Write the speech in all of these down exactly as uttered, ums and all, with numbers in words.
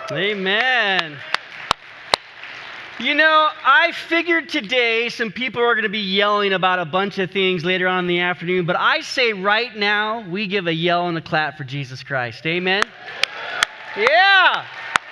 Amen. You know, I figured today some people are going to be yelling about a bunch of things later on in the afternoon, but I say right now we give a yell and a clap for Jesus Christ. Amen? Yeah.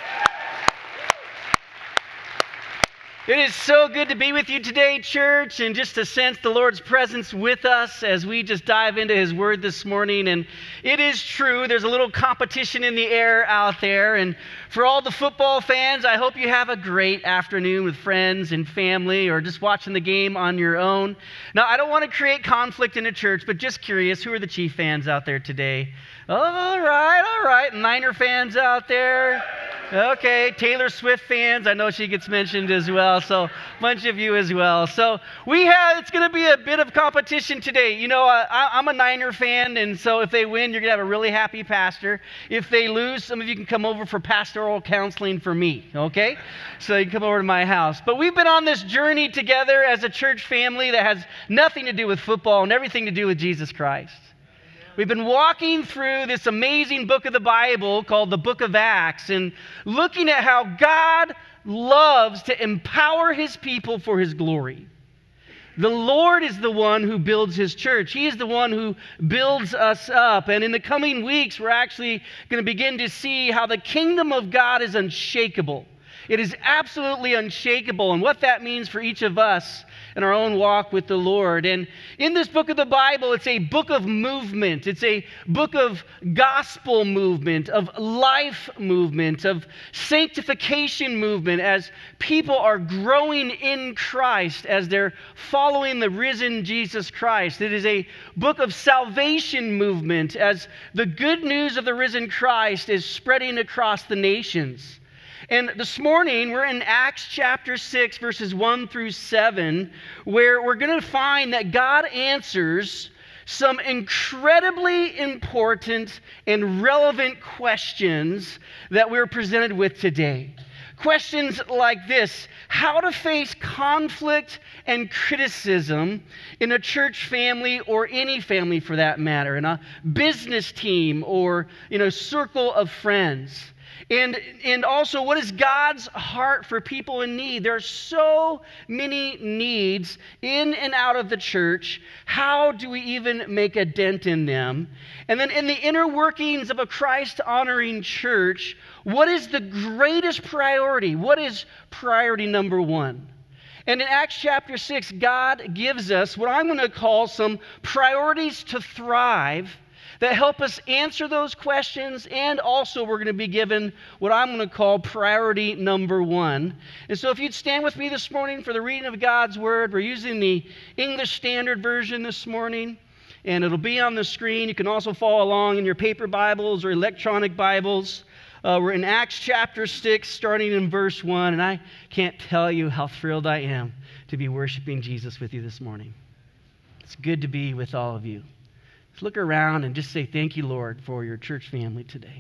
It is so good to be with you today, church, and just to sense the Lord's presence with us as we just dive into His Word this morning. And it is true, there's a little competition in the air out there. And for all the football fans, I hope you have a great afternoon with friends and family or just watching the game on your own. Now, I don't want to create conflict in a church, but just curious, who are the Chief fans out there today? All right, all right. Niner fans out there? Okay, Taylor Swift fans, I know she gets mentioned as well, so a bunch of you as well. So we have, it's going to be a bit of competition today. You know, uh, I, I'm a Niner fan, and so if they win, you're going to have a really happy pastor. If they lose, some of you can come over for pastoral counseling for me, okay? So you can come over to my house. But we've been on this journey together as a church family that has nothing to do with football and everything to do with Jesus Christ. We've been walking through this amazing book of the Bible called the Book of Acts and looking at how God loves to empower His people for His glory. The Lord is the one who builds His church. He is the one who builds us up. And in the coming weeks, we're actually going to begin to see how the kingdom of God is unshakable. It is absolutely unshakable, and what that means for each of us in our own walk with the Lord. And in this book of the Bible, it's a book of movement. It's a book of gospel movement, of life movement, of sanctification movement as people are growing in Christ, as they're following the risen Jesus Christ. It is a book of salvation movement as the good news of the risen Christ is spreading across the nations. And this morning, we're in Acts chapter six, verses one through seven, where we're going to find that God answers some incredibly important and relevant questions that we're presented with today. Questions like this: how to face conflict and criticism in a church family, or any family for that matter, in a business team or, you know, circle of friends. And, and also, what is God's heart for people in need? There are so many needs in and out of the church. How do we even make a dent in them? And then in the inner workings of a Christ-honoring church, what is the greatest priority? What is priority number one? And in Acts chapter six, God gives us what I'm going to call some priorities to thrive that help us answer those questions, and also we're going to be given what I'm going to call priority number one. And so if you'd stand with me this morning for the reading of God's Word. We're using the English Standard Version this morning, and it'll be on the screen. You can also follow along in your paper Bibles or electronic Bibles. Uh, we're in Acts chapter six, starting in verse one, and I can't tell you how thrilled I am to be worshiping Jesus with you this morning. It's good to be with all of you. Let's look around and just say thank you, Lord, for your church family today.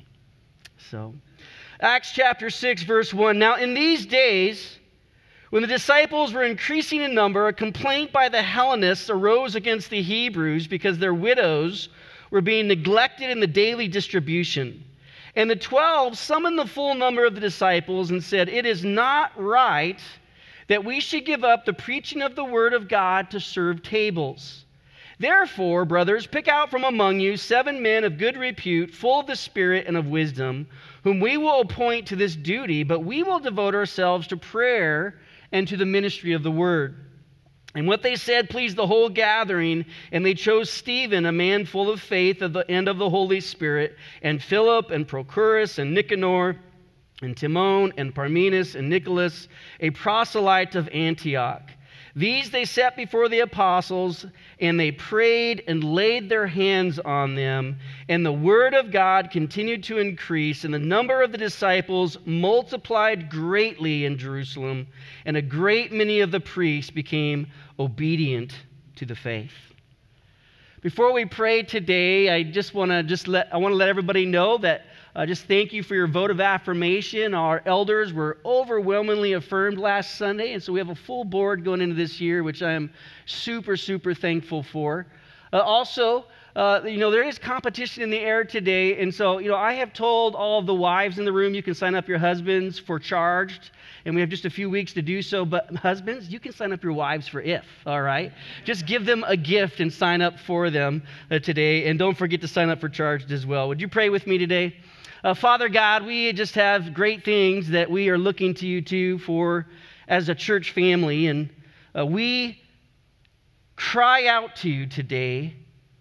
So, Acts chapter six, verse one. Now, in these days, when the disciples were increasing in number, a complaint by the Hellenists arose against the Hebrews because their widows were being neglected in the daily distribution. And the twelve summoned the full number of the disciples and said, "It is not right that we should give up the preaching of the word of God to serve tables. Therefore, brothers, pick out from among you seven men of good repute, full of the Spirit and of wisdom, whom we will appoint to this duty, but we will devote ourselves to prayer and to the ministry of the word." And what they said pleased the whole gathering, and they chose Stephen, a man full of faith of the, and of the Holy Spirit, and Philip, and Prochorus, and Nicanor, and Timon, and Parmenas, and Nicholas, a proselyte of Antioch. These they set before the apostles, and they prayed and laid their hands on them. And the word of God continued to increase, and the number of the disciples multiplied greatly in Jerusalem, and a great many of the priests became obedient to the faith. Before we pray today, I just want to just let I want to let everybody know that Uh, just thank you for your vote of affirmation. Our elders were overwhelmingly affirmed last Sunday, and so we have a full board going into this year, which I am super, super thankful for. Uh, also, uh, you know, there is competition in the air today. And so, you know, I have told all of the wives in the room, you can sign up your husbands for Charged. And we have just a few weeks to do so. But husbands, you can sign up your wives for If, all right? Just give them a gift and sign up for them uh, today. And don't forget to sign up for Charged as well. Would you pray with me today? Uh, Father God, we just have great things that we are looking to you to for as a church family. And uh, we cry out to you today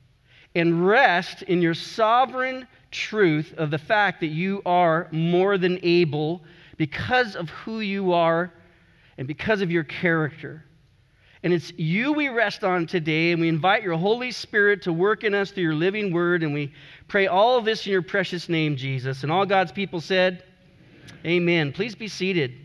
and rest in your sovereign truth of the fact that you are more than able because of who you are and because of your character. And it's you we rest on today, and we invite your Holy Spirit to work in us through your living word, and we pray all of this in your precious name, Jesus. And all God's people said, amen. Please be seated.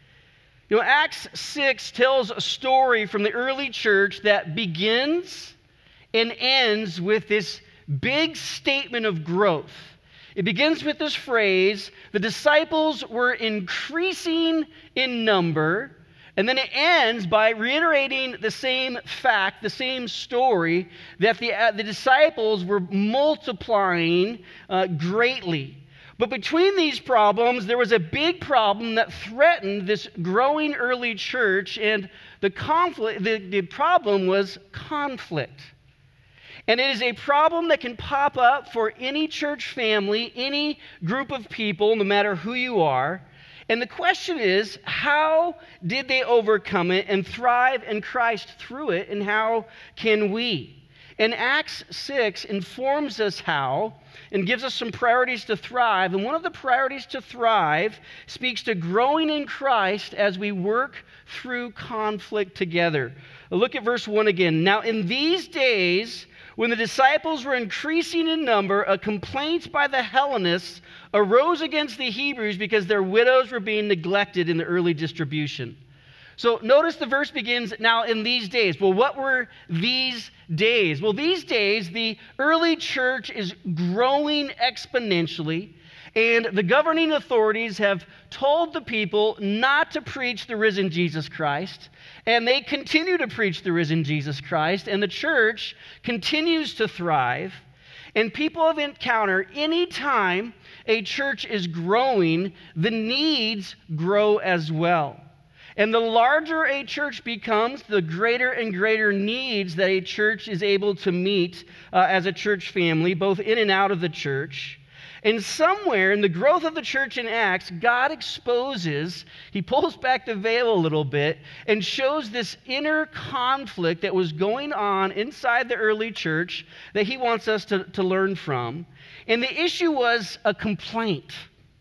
You know, Acts six tells a story from the early church that begins and ends with this big statement of growth. It begins with this phrase, the disciples were increasing in number, and then it ends by reiterating the same fact, the same story, that the, uh, the disciples were multiplying uh, greatly. But between these problems, there was a big problem that threatened this growing early church, and the conflict, the, the problem was conflict. And it is a problem that can pop up for any church family, any group of people, no matter who you are. And the question is, how did they overcome it and thrive in Christ through it, and how can we? And Acts six informs us how and gives us some priorities to thrive. And one of the priorities to thrive speaks to growing in Christ as we work through conflict together. Look at verse one again. Now, in these days, when the disciples were increasing in number, a complaint by the Hellenists arose against the Hebrews because their widows were being neglected in the early distribution. So notice the verse begins, now in these days. Well, what were these days? Well, these days, the early church is growing exponentially, and the governing authorities have told the people not to preach the risen Jesus Christ, and they continue to preach the risen Jesus Christ, and the church continues to thrive. And people have encountered any time a church is growing, the needs grow as well. And the larger a church becomes, the greater and greater needs that a church is able to meet uh, as a church family, both in and out of the church. And somewhere in the growth of the church in Acts, God exposes, he pulls back the veil a little bit and shows this inner conflict that was going on inside the early church that he wants us to, to learn from. And the issue was a complaint.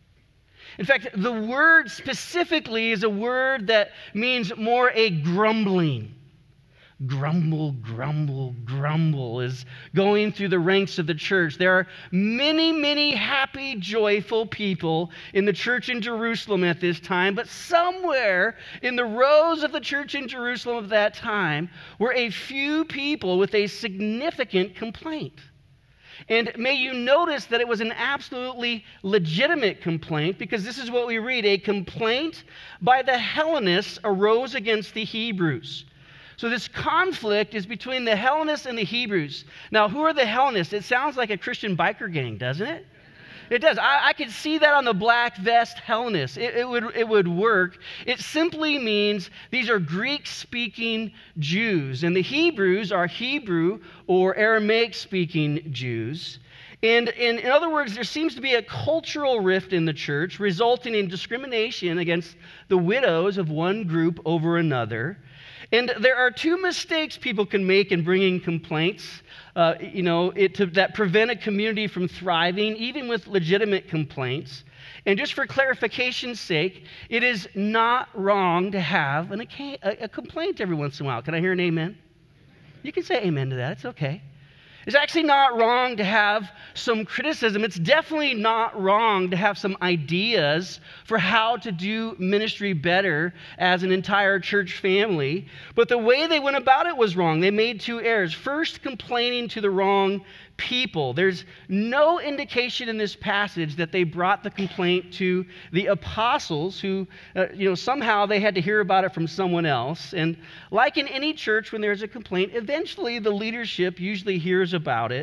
In fact, the word specifically is a word that means more a grumbling. Grumble, grumble, grumble is going through the ranks of the church. There are many, many happy, joyful people in the church in Jerusalem at this time, but somewhere in the rows of the church in Jerusalem of that time were a few people with a significant complaint. And may you notice that it was an absolutely legitimate complaint, because this is what we read. A complaint by the Hellenists arose against the Hebrews. So this conflict is between the Hellenists and the Hebrews. Now, who are the Hellenists? It sounds like a Christian biker gang, doesn't it? It does. I, I could see that on the black vest Hellenists. It, it, would, it would work. It simply means these are Greek-speaking Jews, and the Hebrews are Hebrew or Aramaic-speaking Jews. And in, in other words, there seems to be a cultural rift in the church, resulting in discrimination against the widows of one group over another. And there are two mistakes people can make in bringing complaints, uh, you know, it, to, that prevent a community from thriving, even with legitimate complaints. And just for clarification's sake, it is not wrong to have an, a, a complaint every once in a while. Can I hear an amen? You can say amen to that. It's okay. It's actually not wrong to have some criticism. It's definitely not wrong to have some ideas for how to do ministry better as an entire church family. But the way they went about it was wrong. They made two errors. First, complaining to the wrong people. There's no indication in this passage that they brought the complaint to the apostles, who, uh, you know, somehow they had to hear about it from someone else. And like in any church, when there's a complaint, eventually the leadership usually hears about it.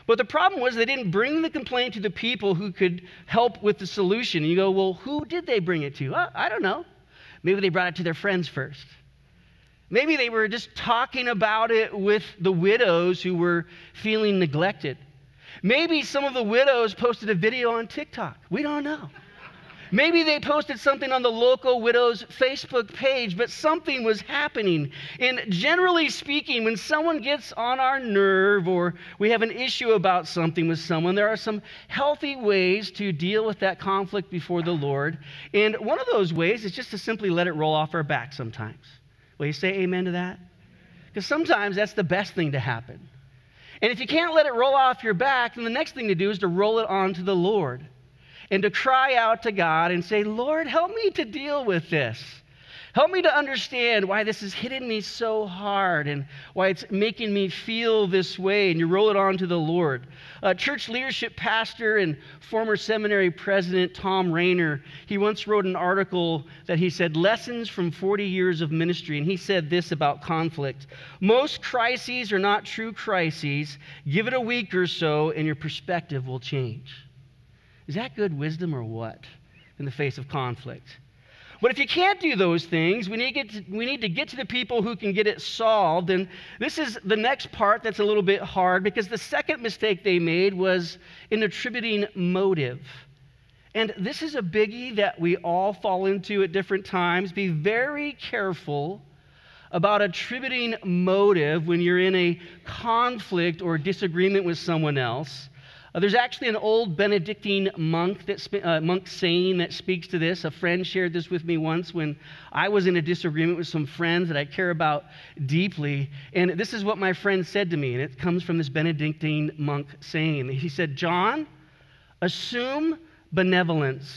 But the problem was they didn't bring the complaint to the people who could help with the solution. And you go, well, who did they bring it to? Uh, I don't know. Maybe they brought it to their friends first. Maybe they were just talking about it with the widows who were feeling neglected. Maybe some of the widows posted a video on TikTok. We don't know. Maybe they posted something on the local widows' Facebook page, but something was happening. And generally speaking, when someone gets on our nerve or we have an issue about something with someone, there are some healthy ways to deal with that conflict before the Lord. And one of those ways is just to simply let it roll off our back sometimes. Will you say amen to that? Because sometimes that's the best thing to happen. And if you can't let it roll off your back, then the next thing to do is to roll it onto the Lord and to cry out to God and say, Lord, help me to deal with this. Help me to understand why this is hitting me so hard and why it's making me feel this way. And you roll it on to the Lord. Uh, church leadership pastor and former seminary president Tom Rainer, he once wrote an article that he said, Lessons from forty years of ministry. And he said this about conflict. Most crises are not true crises. Give it a week or so and your perspective will change. Is that good wisdom or what in the face of conflict? But if you can't do those things, we need, to get to, we need to get to the people who can get it solved. And this is the next part that's a little bit hard, because the second mistake they made was in attributing motive. And this is a biggie that we all fall into at different times. Be very careful about attributing motive when you're in a conflict or disagreement with someone else. Uh, there's actually an old Benedictine monk, that sp- uh, monk saying that speaks to this. A friend shared this with me once when I was in a disagreement with some friends that I care about deeply. And this is what my friend said to me, and it comes from this Benedictine monk saying. He said, John, assume benevolence.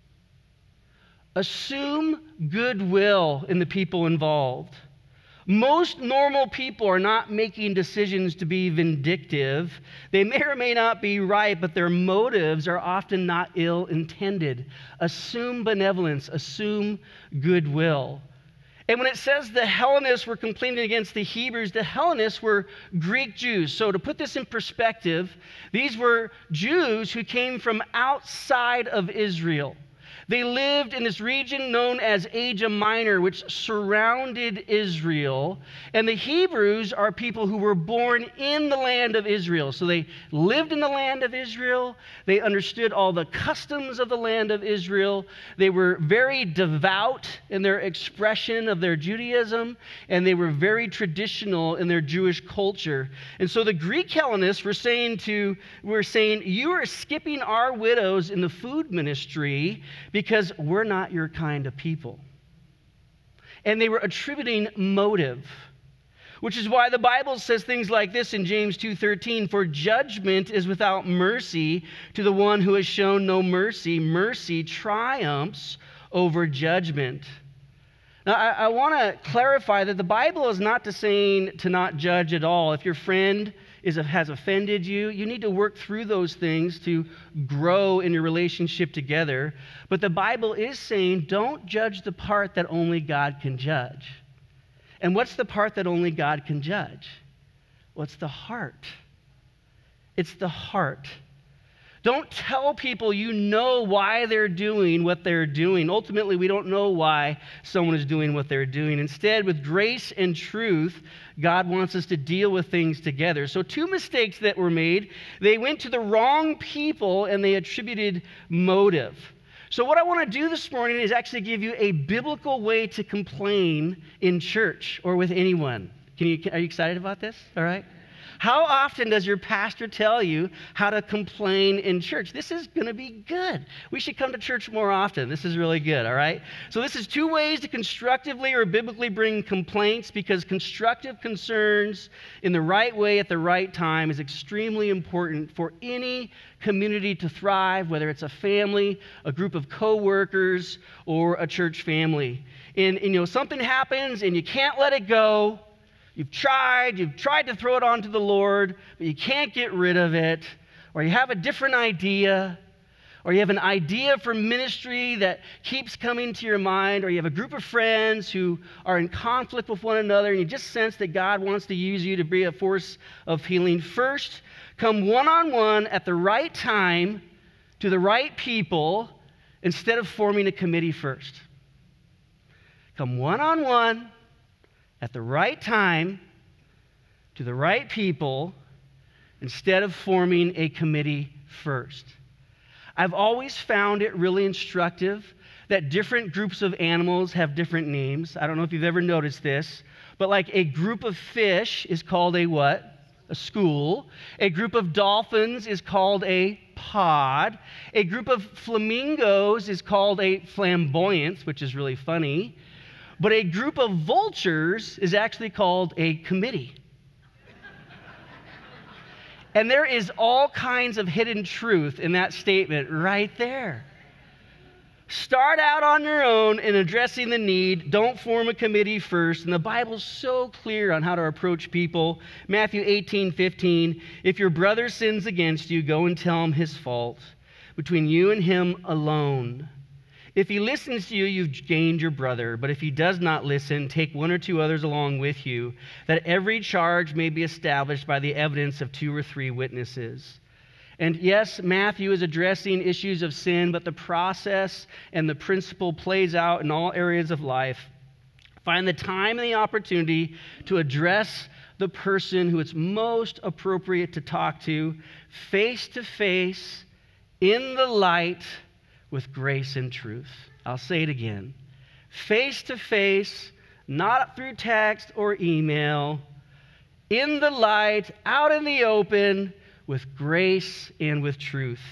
Assume goodwill in the people involved. Most normal people are not making decisions to be vindictive. They may or may not be right, but their motives are often not ill-intended. Assume benevolence, assume goodwill. And when it says the Hellenists were complaining against the Hebrews, the Hellenists were Greek Jews. So to put this in perspective, these were Jews who came from outside of Israel. They lived in this region known as Asia Minor, which surrounded Israel. And the Hebrews are people who were born in the land of Israel. So they lived in the land of Israel. They understood all the customs of the land of Israel. They were very devout in their expression of their Judaism, and they were very traditional in their Jewish culture. And so the Greek Hellenists were saying to, were saying, you are skipping our widows in the food ministry because we're not your kind of people. And they were attributing motive, which is why the Bible says things like this in James two thirteen, for judgment is without mercy to the one who has shown no mercy. Mercy triumphs over judgment. Now, I, I want to clarify that the Bible is not to saying to not judge at all. If your friend is has offended you, you need to work through those things to grow in your relationship together. But the Bible is saying don't judge the part that only God can judge. And what's the part that only God can judge? Well, it's the heart. It's the heart. Don't tell people you know why they're doing what they're doing. Ultimately, we don't know why someone is doing what they're doing. Instead, with grace and truth, God wants us to deal with things together. So two mistakes that were made. They went to the wrong people and they attributed motive. So what I want to do this morning is actually give you a biblical way to complain in church or with anyone. Can you, are you excited about this? All right. How often does your pastor tell you how to complain in church? This is going to be good. We should come to church more often. This is really good, all right? So this is two ways to constructively or biblically bring complaints, because constructive concerns in the right way at the right time is extremely important for any community to thrive, whether it's a family, a group of co-workers, or a church family. And, and you know, something happens and you can't let it go. You've tried, you've tried to throw it onto the Lord, but you can't get rid of it, or you have a different idea. or you have an idea for ministry that keeps coming to your mind, or you have a group of friends who are in conflict with one another, and you just sense that God wants to use you to be a force of healing, first, come one-on-one at the right time to the right people instead of forming a committee first. Come one-on-one at the right time to the right people instead of forming a committee first. I've always found it really instructive that different groups of animals have different names. I don't know if you've ever noticed this, but like a group of fish is called a what? A school. A group of dolphins is called a pod. A group of flamingos is called a flamboyance, which is really funny. But a group of vultures is actually called a committee. And there is all kinds of hidden truth in that statement right there. Start out on your own in addressing the need. Don't form a committee first. And the Bible's so clear on how to approach people. Matthew eighteen fifteen, if your brother sins against you, go and tell him his fault, between you and him alone. If he listens to you, you've gained your brother. But if he does not listen, take one or two others along with you, that every charge may be established by the evidence of two or three witnesses. And yes, Matthew is addressing issues of sin, but the process and the principle plays out in all areas of life. Find the time and the opportunity to address the person who it's most appropriate to talk to, face to face, in the light, with grace and truth. I'll say it again. Face to face, not through text or email, in the light, out in the open, with grace and with truth.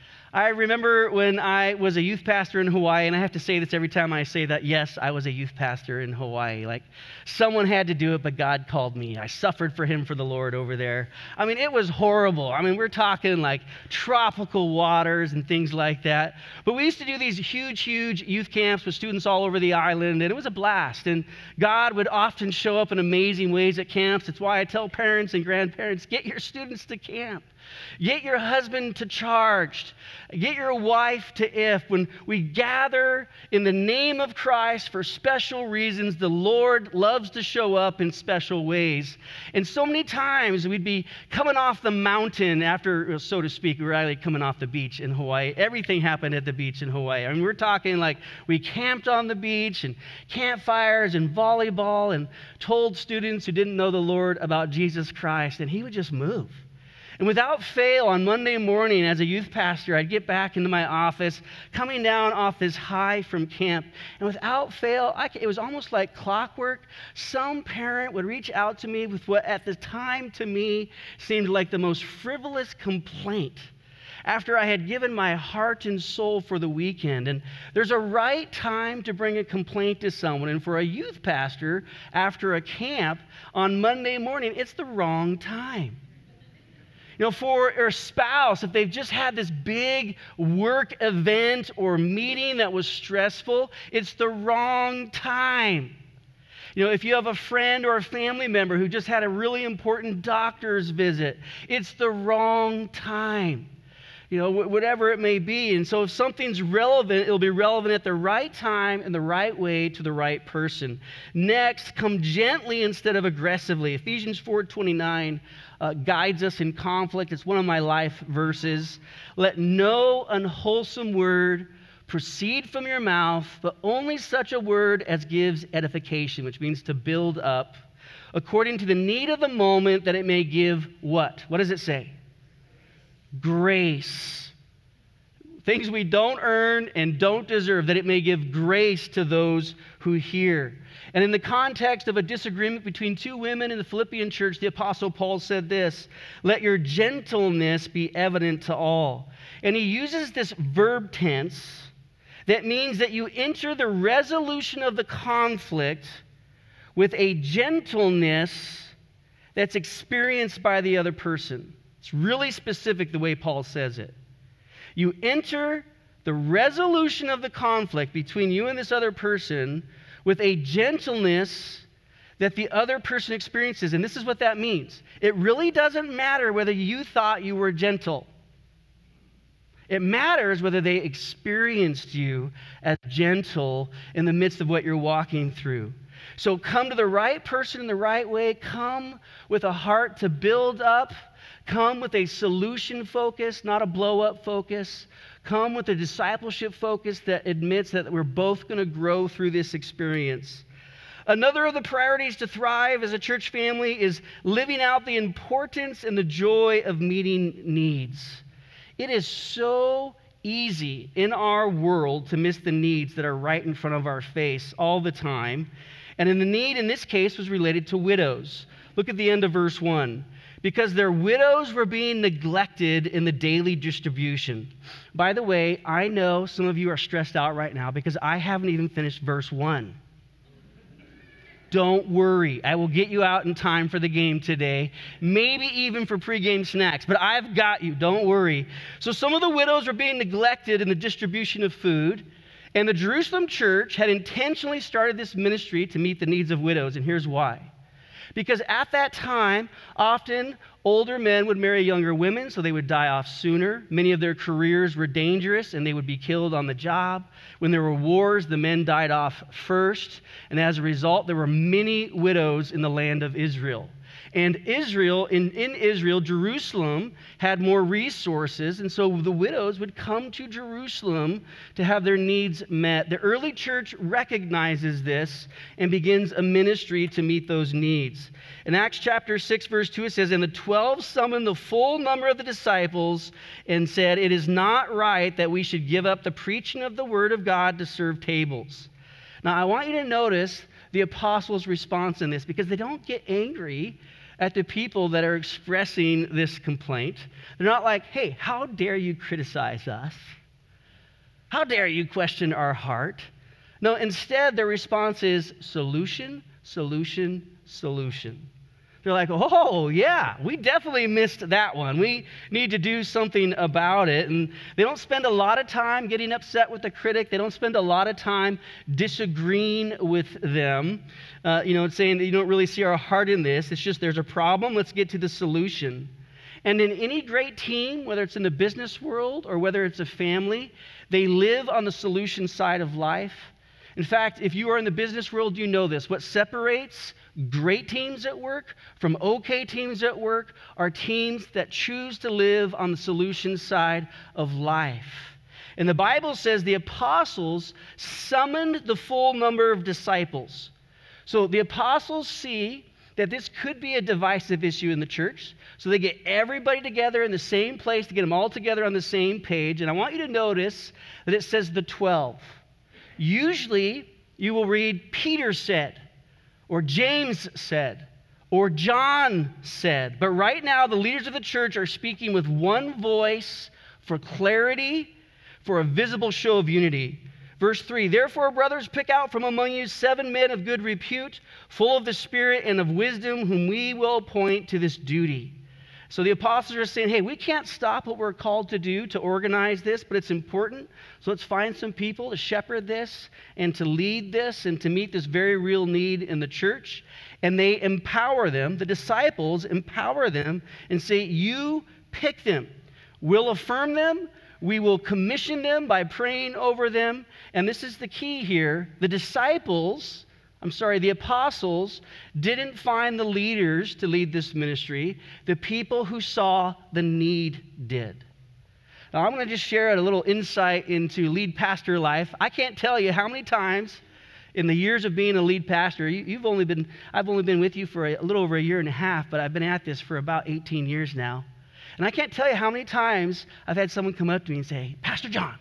I remember when I was a youth pastor in Hawaii, and I have to say this every time I say that, yes, I was a youth pastor in Hawaii. Like, someone had to do it, but God called me. I suffered for him for the Lord over there. I mean, it was horrible. I mean, we're talking like tropical waters and things like that. But we used to do these huge, huge youth camps with students all over the island, and it was a blast. And God would often show up in amazing ways at camps. It's why I tell parents and grandparents, get your students to camp. Get your husband to charged. Get your wife to if. When we gather in the name of Christ for special reasons, the Lord loves to show up in special ways. And so many times we'd be coming off the mountain after, so to speak, we're really coming off the beach in Hawaii. Everything happened at the beach in Hawaii. I mean, we're talking like we camped on the beach and campfires and volleyball and told students who didn't know the Lord about Jesus Christ, and he would just move. And without fail, on Monday morning as a youth pastor, I'd get back into my office, coming down off this high from camp. And without fail, I, it was almost like clockwork. Some parent would reach out to me with what at the time to me seemed like the most frivolous complaint after I had given my heart and soul for the weekend. And there's a right time to bring a complaint to someone. And for a youth pastor, after a camp on Monday morning, it's the wrong time. You know, for a spouse, if they've just had this big work event or meeting that was stressful, it's the wrong time. You know, if you have a friend or a family member who just had a really important doctor's visit, it's the wrong time. You know, whatever it may be. And so if something's relevant, it'll be relevant at the right time and the right way to the right person. Next, come gently instead of aggressively. Ephesians four twenty-nine uh, guides us in conflict. It's one of my life verses. Let no unwholesome word proceed from your mouth, but only such a word as gives edification, which means to build up, according to the need of the moment, that it may give what? What does it say? Grace. Things we don't earn and don't deserve, that it may give grace to those who hear. And in the context of a disagreement between two women in the Philippian church, the Apostle Paul said this, let your gentleness be evident to all. And he uses this verb tense that means that you enter the resolution of the conflict with a gentleness that's experienced by the other person. It's really specific the way Paul says it. You enter the resolution of the conflict between you and this other person with a gentleness that the other person experiences. And this is what that means. It really doesn't matter whether you thought you were gentle. It matters whether they experienced you as gentle in the midst of what you're walking through. So come to the right person in the right way. Come with a heart to build up. Come with a solution focus, not a blow-up focus. Come with a discipleship focus that admits that we're both going to grow through this experience. Another of the priorities to thrive as a church family is living out the importance and the joy of meeting needs. It is so easy in our world to miss the needs that are right in front of our face all the time. And in the need in this case was related to widows. Look at the end of verse one. Because their widows were being neglected in the daily distribution. By the way, I know some of you are stressed out right now because I haven't even finished verse one. Don't worry. I will get you out in time for the game today, maybe even for pregame snacks, but I've got you. Don't worry. So some of the widows were being neglected in the distribution of food, and the Jerusalem church had intentionally started this ministry to meet the needs of widows, and here's why. Because at that time, often older men would marry younger women, so they would die off sooner. Many of their careers were dangerous, and they would be killed on the job. When there were wars, the men died off first, and as a result, there were many widows in the land of Israel. And Israel, in, in Israel, Jerusalem had more resources, and so the widows would come to Jerusalem to have their needs met. The early church recognizes this and begins a ministry to meet those needs. In Acts chapter six, verse two, it says, "And the twelve summoned the full number of the disciples and said, 'It is not right that we should give up the preaching of the word of God to serve tables.'" Now, I want you to notice the apostles' response in this, because they don't get angry at the people that are expressing this complaint. They're not like, "Hey, how dare you criticize us? How dare you question our heart?" No, instead, their response is solution, solution, solution. They're like, "Oh, yeah, we definitely missed that one. We need to do something about it." And they don't spend a lot of time getting upset with the critic. They don't spend a lot of time disagreeing with them, uh, you know, saying that you don't really see our heart in this. It's just there's a problem. Let's get to the solution. And in any great team, whether it's in the business world or whether it's a family, they live on the solution side of life. In fact, if you are in the business world, you know this. What separates great teams at work from okay teams at work are teams that choose to live on the solution side of life. And the Bible says the apostles summoned the full number of disciples. So the apostles see that this could be a divisive issue in the church. So they get everybody together in the same place to get them all together on the same page. And I want you to notice that it says the twelve. Usually you will read Peter said, or James said, or John said. But right now, the leaders of the church are speaking with one voice for clarity, for a visible show of unity. Verse three, "Therefore, brothers, pick out from among you seven men of good repute, full of the Spirit and of wisdom, whom we will appoint to this duty." So the apostles are saying, hey, we can't stop what we're called to do to organize this, but it's important. So let's find some people to shepherd this and to lead this and to meet this very real need in the church. And they empower them, the disciples empower them and say, you pick them. We'll affirm them. We will commission them by praying over them. And this is the key here. The disciples, I'm sorry, the apostles didn't find the leaders to lead this ministry. The people who saw the need did. Now, I'm going to just share a little insight into lead pastor life. I can't tell you how many times in the years of being a lead pastor, you, you've only been, I've only been with you for a, a little over a year and a half, but I've been at this for about eighteen years now. And I can't tell you how many times I've had someone come up to me and say, Pastor John,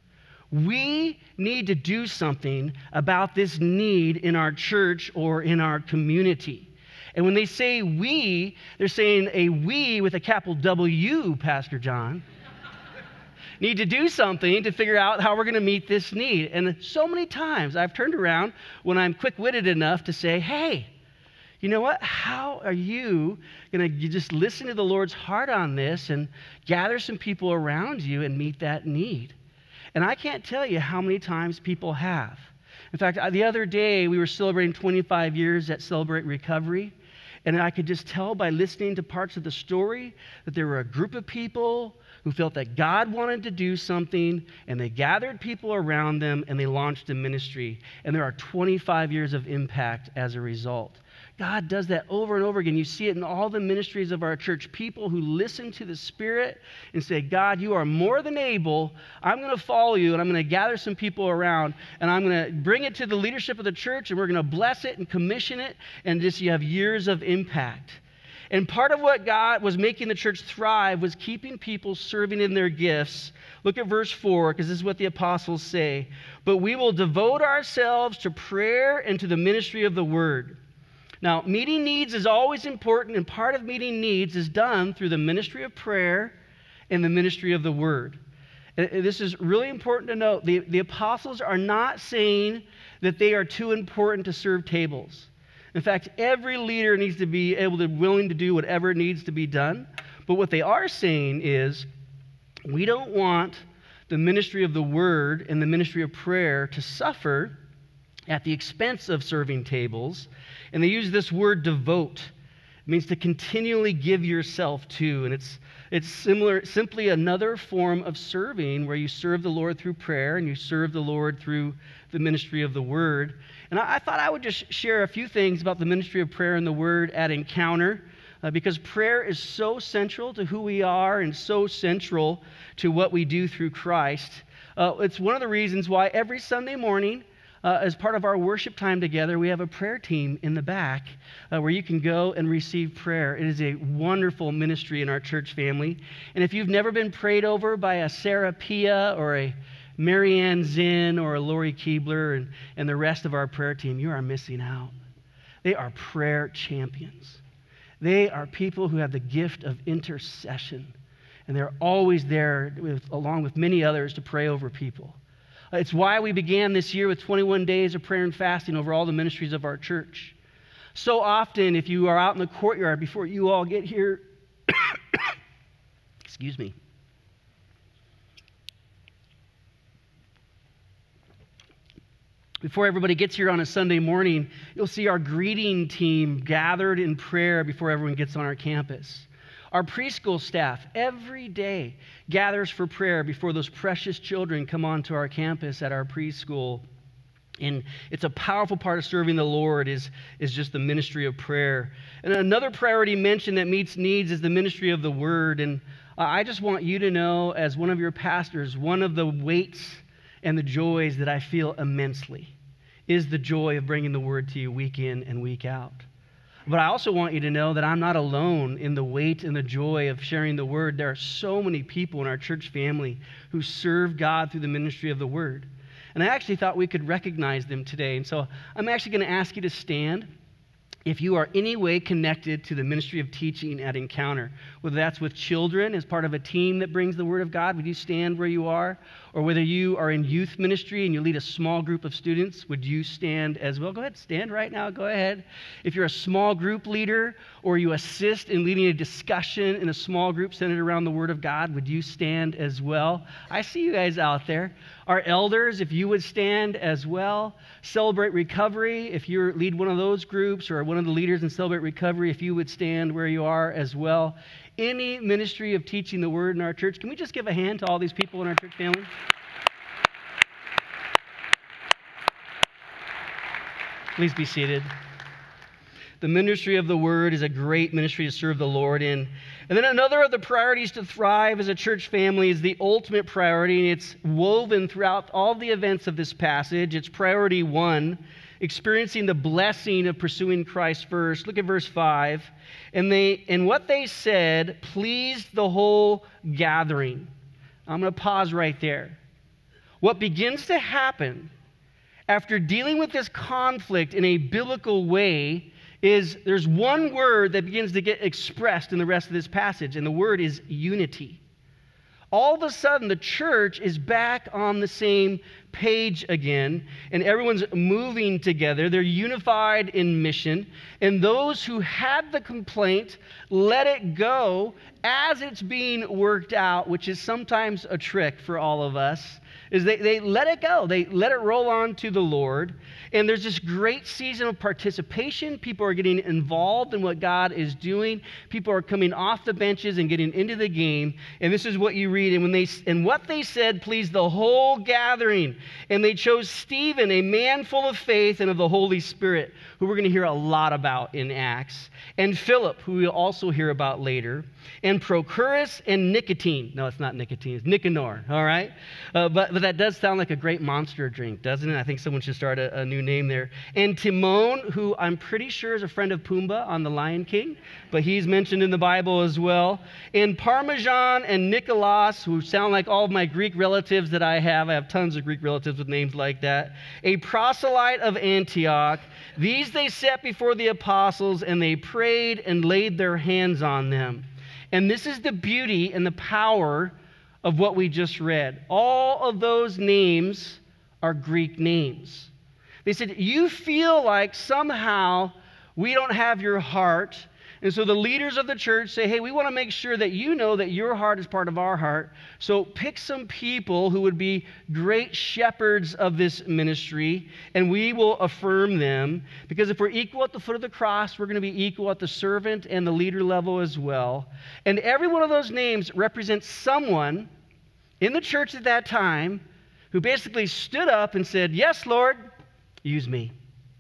we need to do something about this need in our church or in our community. And when they say we, they're saying a we with a capital W, Pastor John, need to do something to figure out how we're going to meet this need. And so many times I've turned around when I'm quick-witted enough to say, hey, you know what? How are you going to just listen to the Lord's heart on this and gather some people around you and meet that need? And I can't tell you how many times people have. In fact, the other day we were celebrating twenty-five years at Celebrate Recovery, and I could just tell by listening to parts of the story that there were a group of people who felt that God wanted to do something, and they gathered people around them, and they launched a ministry. And there are twenty-five years of impact as a result. God does that over and over again. You see it in all the ministries of our church. People who listen to the Spirit and say, God, you are more than able. I'm going to follow you, and I'm going to gather some people around, and I'm going to bring it to the leadership of the church, and we're going to bless it and commission it, and just you have years of impact. And part of what God was making the church thrive was keeping people serving in their gifts. Look at verse four, because this is what the apostles say. But we will devote ourselves to prayer and to the ministry of the word. Now, meeting needs is always important, and part of meeting needs is done through the ministry of prayer and the ministry of the word. And this is really important to note. The, the apostles are not saying that they are too important to serve tables. In fact, every leader needs to be able to, willing to do whatever needs to be done. But what they are saying is, we don't want the ministry of the word and the ministry of prayer to suffer at the expense of serving tables. And they use this word devote. It means to continually give yourself to. And it's it's similar, simply another form of serving where you serve the Lord through prayer and you serve the Lord through the ministry of the word. And I, I thought I would just share a few things about the ministry of prayer and the word at Encounter, uh, because prayer is so central to who we are and so central to what we do through Christ. Uh, it's one of the reasons why every Sunday morning, Uh, as part of our worship time together, we have a prayer team in the back uh, where you can go and receive prayer. It is a wonderful ministry in our church family. And if you've never been prayed over by a Sarah Pia or a Marianne Zinn or a Lori Keebler and, and the rest of our prayer team, you are missing out. They are prayer champions. They are people who have the gift of intercession. And they're always there, with, along with many others, to pray over people. It's why we began this year with twenty-one days of prayer and fasting over all the ministries of our church. So often, if you are out in the courtyard before you all get here, excuse me, before everybody gets here on a Sunday morning, you'll see our greeting team gathered in prayer before everyone gets on our campus. Our preschool staff every day gathers for prayer before those precious children come onto our campus at our preschool. And it's a powerful part of serving the Lord is, is just the ministry of prayer. And another priority mentioned that meets needs is the ministry of the word. And I just want you to know, as one of your pastors, one of the weights and the joys that I feel immensely is the joy of bringing the word to you week in and week out. But I also want you to know that I'm not alone in the weight and the joy of sharing the word. There are so many people in our church family who serve God through the ministry of the word. And I actually thought we could recognize them today. And so I'm actually going to ask you to stand if you are any way connected to the ministry of teaching at Encounter, whether that's with children as part of a team that brings the Word of God, would you stand where you are? Or whether you are in youth ministry and you lead a small group of students, would you stand as well? Go ahead, stand right now, go ahead. If you're a small group leader or you assist in leading a discussion in a small group centered around the Word of God, would you stand as well? I see you guys out there. Our elders, if you would stand as well. Celebrate Recovery, if you lead one of those groups or one of the leaders in Celebrate Recovery, if you would stand where you are as well. Any ministry of teaching the Word in our church, can we just give a hand to all these people in our church family? Please be seated. The ministry of the Word is a great ministry to serve the Lord in. And then another of the priorities to thrive as a church family is the ultimate priority, and it's woven throughout all the events of this passage. It's priority one, experiencing the blessing of pursuing Christ first. Look at verse five. And they and what they said pleased the whole gathering. I'm going to pause right there. What begins to happen after dealing with this conflict in a biblical way is there's one word that begins to get expressed in the rest of this passage, and the word is unity. All of a sudden, the church is back on the same page again, and everyone's moving together. They're unified in mission, and those who had the complaint let it go as it's being worked out, which is sometimes a trick for all of us. is they, they let it go. They let it roll on to the Lord. And there's this great season of participation. People are getting involved in what God is doing. People are coming off the benches and getting into the game. And this is what you read. And when they and what they said pleased the whole gathering. And they chose Stephen, a man full of faith and of the Holy Spirit, who we're going to hear a lot about in Acts, and Philip, who we'll also hear about later, and Prochorus and Nicotine. No, it's not nicotine. It's Nicanor, all right? Uh, but, but that does sound like a great monster drink, doesn't it? I think someone should start a, a new name there. And Timon, who I'm pretty sure is a friend of Pumbaa on The Lion King, but he's mentioned in the Bible as well. And Parmesan and Nicholas, who sound like all of my Greek relatives that I have. I have tons of Greek relatives with names like that. A proselyte of Antioch. These they set before the apostles, and they prayed and laid their hands on them. And this is the beauty and the power of what we just read. All of those names are Greek names. They said, you feel like somehow we don't have your heart. And so the leaders of the church say, hey, we want to make sure that you know that your heart is part of our heart. So pick some people who would be great shepherds of this ministry, and we will affirm them. Because if we're equal at the foot of the cross, we're going to be equal at the servant and the leader level as well. And every one of those names represents someone in the church at that time who basically stood up and said, yes, Lord, use me.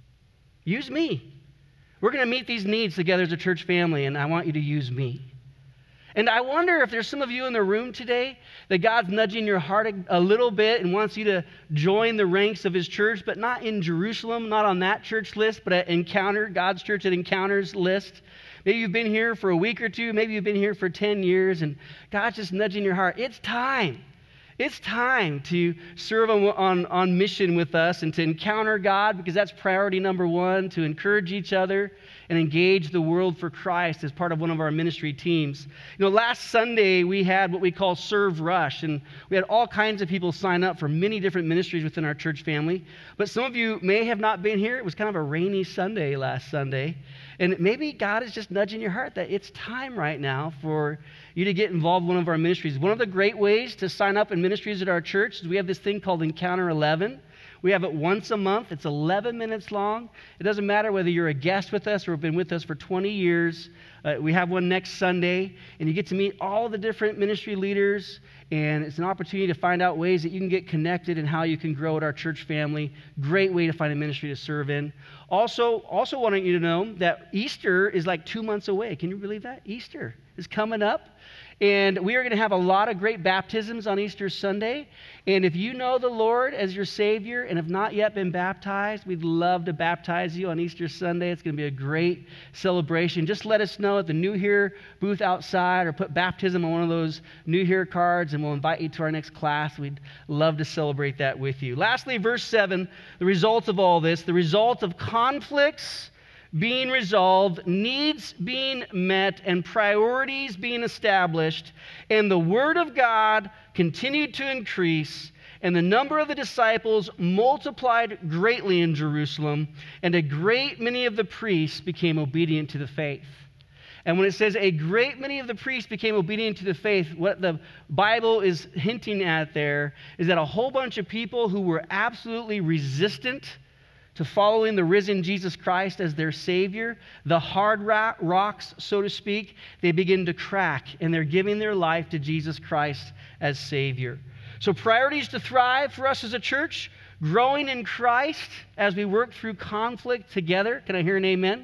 Use me. We're going to meet these needs together as a church family, and I want you to use me. And I wonder if there's some of you in the room today that God's nudging your heart a, a little bit and wants you to join the ranks of his church, but not in Jerusalem, not on that church list, but at Encounter, God's church at Encounter's list. Maybe you've been here for a week or two. Maybe you've been here for ten years, and God's just nudging your heart. It's time. It's time to serve on, on, on mission with us and to encounter God, because that's priority number one, to encourage each other and engage the world for Christ as part of one of our ministry teams. You know, last Sunday we had what we call Serve Rush, and we had all kinds of people sign up for many different ministries within our church family. But some of you may have not been here. It was kind of a rainy Sunday last Sunday. And maybe God is just nudging your heart that it's time right now for you to get involved in one of our ministries. One of the great ways to sign up in ministries at our church is we have this thing called Encounter eleven. We have it once a month. It's eleven minutes long. It doesn't matter whether you're a guest with us or have been with us for twenty years. Uh, we have one next Sunday, and you get to meet all the different ministry leaders, and it's an opportunity to find out ways that you can get connected and how you can grow at our church family. Great way to find a ministry to serve in. Also, also wanting you to know that Easter is like two months away. Can you believe that? Easter is coming up. And we are going to have a lot of great baptisms on Easter Sunday. And if you know the Lord as your Savior and have not yet been baptized, we'd love to baptize you on Easter Sunday. It's going to be a great celebration. Just let us know at the New Here booth outside, or put baptism on one of those New Here cards, and we'll invite you to our next class. We'd love to celebrate that with you. Lastly, verse seven, the result of all this, the result of conflicts being resolved, needs being met, and priorities being established, and the word of God continued to increase, and the number of the disciples multiplied greatly in Jerusalem, and a great many of the priests became obedient to the faith. And when it says a great many of the priests became obedient to the faith, what the Bible is hinting at there is that a whole bunch of people who were absolutely resistant to following the risen Jesus Christ as their Savior, the hard rocks, so to speak, they begin to crack, and they're giving their life to Jesus Christ as Savior. So priorities to thrive for us as a church, growing in Christ as we work through conflict together. Can I hear an amen?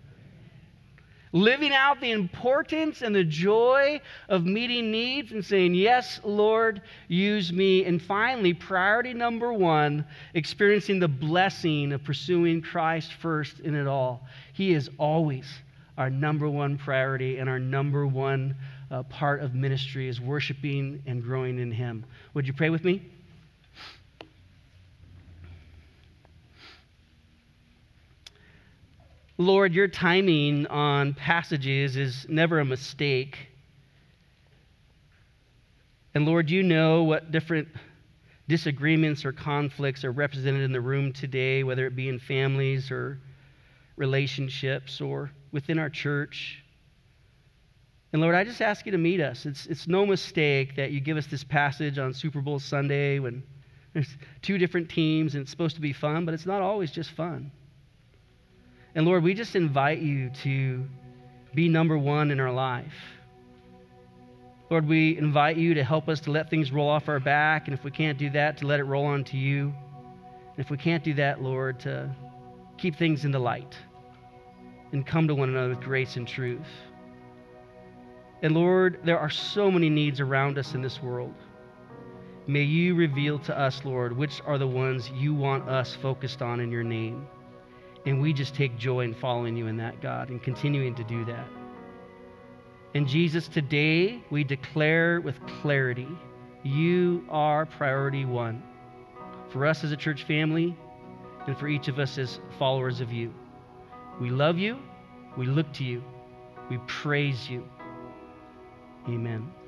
Living out the importance and the joy of meeting needs and saying, yes, Lord, use me. And finally, priority number one, experiencing the blessing of pursuing Christ first in it all. He is always our number one priority, and our number one uh, part of ministry is worshiping and growing in Him. Would you pray with me? Lord, your timing on passages is never a mistake. And Lord, you know what different disagreements or conflicts are represented in the room today, whether it be in families or relationships or within our church. And Lord, I just ask you to meet us. It's, it's no mistake that you give us this passage on Super Bowl Sunday when There's two different teams, and it's supposed to be fun, but it's not always just fun. And Lord, we just invite you to be number one in our life. Lord, we invite you to help us to let things roll off our back, and if we can't do that, to let it roll onto you. And if we can't do that, Lord, to keep things in the light and come to one another with grace and truth. And Lord, there are so many needs around us in this world. May you reveal to us, Lord, which are the ones you want us focused on in your name. And we just take joy in following you in that, God, and continuing to do that. And Jesus, today we declare with clarity, you are priority one for us as a church family and for each of us as followers of you. We love you. We look to you. We praise you. Amen.